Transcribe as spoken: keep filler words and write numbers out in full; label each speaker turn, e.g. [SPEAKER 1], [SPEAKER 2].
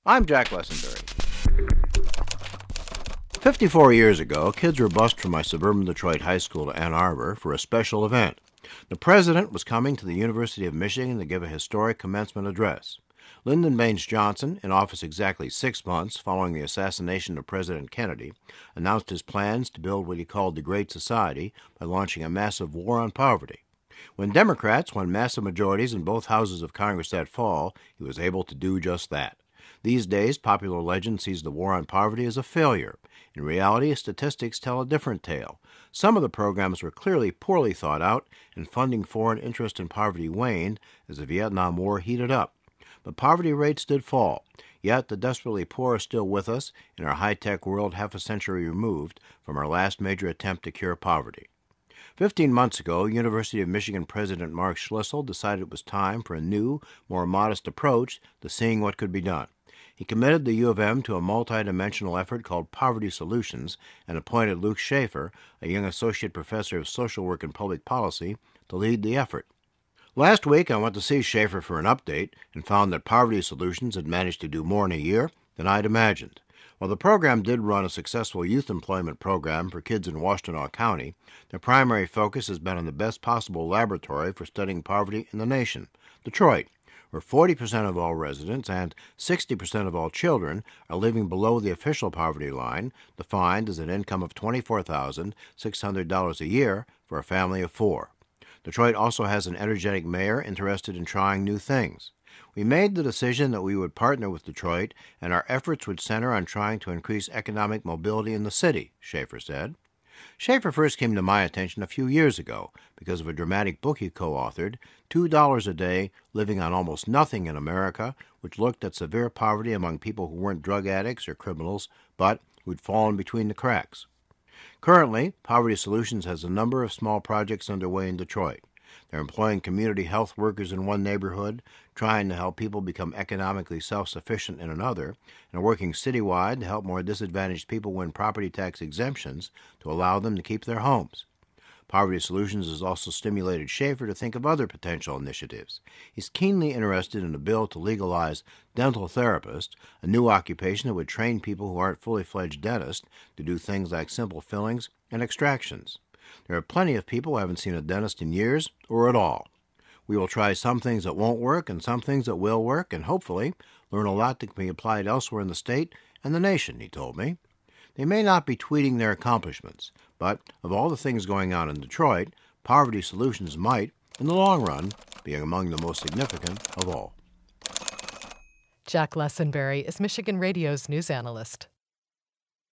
[SPEAKER 1] I'm Jack Lessenberry. fifty-four years ago, kids were bused from my suburban Detroit high school to Ann Arbor for a special event. The president was coming to the University of Michigan to give a historic commencement address. Lyndon Baines Johnson, in office exactly six months following the assassination of President Kennedy, announced his plans to build what he called the Great Society by launching a massive war on poverty. When Democrats won massive majorities in both houses of Congress that fall, he was able to do just that. These days, popular legend sees the war on poverty as a failure. In reality, statistics tell a different tale. Some of the programs were clearly poorly thought out, and funding for and interest in poverty waned as the Vietnam War heated up. But poverty rates did fall. Yet the desperately poor are still with us in our high-tech world half a century removed from our last major attempt to cure poverty. Fifteen months ago, University of Michigan President Mark Schlissel decided it was time for a new, more modest approach to seeing what could be done. He committed the U of M to a multidimensional effort called Poverty Solutions and appointed Luke Schaefer, a young associate professor of social work and public policy, to lead the effort. Last week, I went to see Schaefer for an update and found that Poverty Solutions had managed to do more in a year than I'd imagined. While the program did run a successful youth employment program for kids in Washtenaw County, their primary focus has been on the best possible laboratory for studying poverty in the nation, Detroit, where forty percent of all residents and sixty percent of all children are living below the official poverty line, defined as an income of twenty-four thousand six hundred dollars a year for a family of four. Detroit also has an energetic mayor interested in trying new things. We made the decision that we would partner with Detroit, and our efforts would center on trying to increase economic mobility in the city, Schaefer said. Schaefer first came to my attention a few years ago because of a dramatic book he co-authored, Two Dollars a Day, Living on Almost Nothing in America, which looked at severe poverty among people who weren't drug addicts or criminals, but who'd fallen between the cracks. Currently, Poverty Solutions has a number of small projects underway in Detroit. They're employing community health workers in one neighborhood, trying to help people become economically self-sufficient in another, and working citywide to help more disadvantaged people win property tax exemptions to allow them to keep their homes. Poverty Solutions has also stimulated Schaefer to think of other potential initiatives. He's keenly interested in a bill to legalize dental therapists, a new occupation that would train people who aren't fully fledged dentists to do things like simple fillings and extractions. There are plenty of people who haven't seen a dentist in years or at all. We will try some things that won't work and some things that will work, and hopefully learn a lot that can be applied elsewhere in the state and the nation, he told me. They may not be tweeting their accomplishments, but of all the things going on in Detroit, Poverty Solutions might, in the long run, be among the most significant of all.
[SPEAKER 2] Jack Lessenberry is Michigan Radio's news analyst.